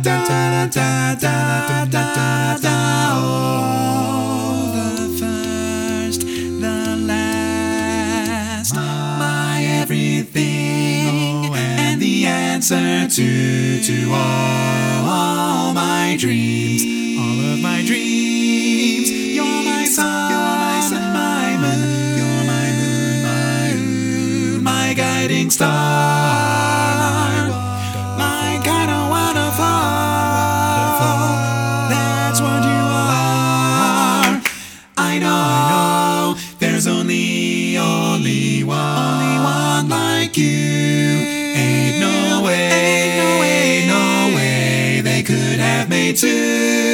Oh, the first, the last, my everything, and the answer to all my dreams, all of my dreams. You're my sun, my moon, you're my moon, my guiding star, my kind of waterfall. That's what you are. I know there's only one like you. Ain't no way they could have made two.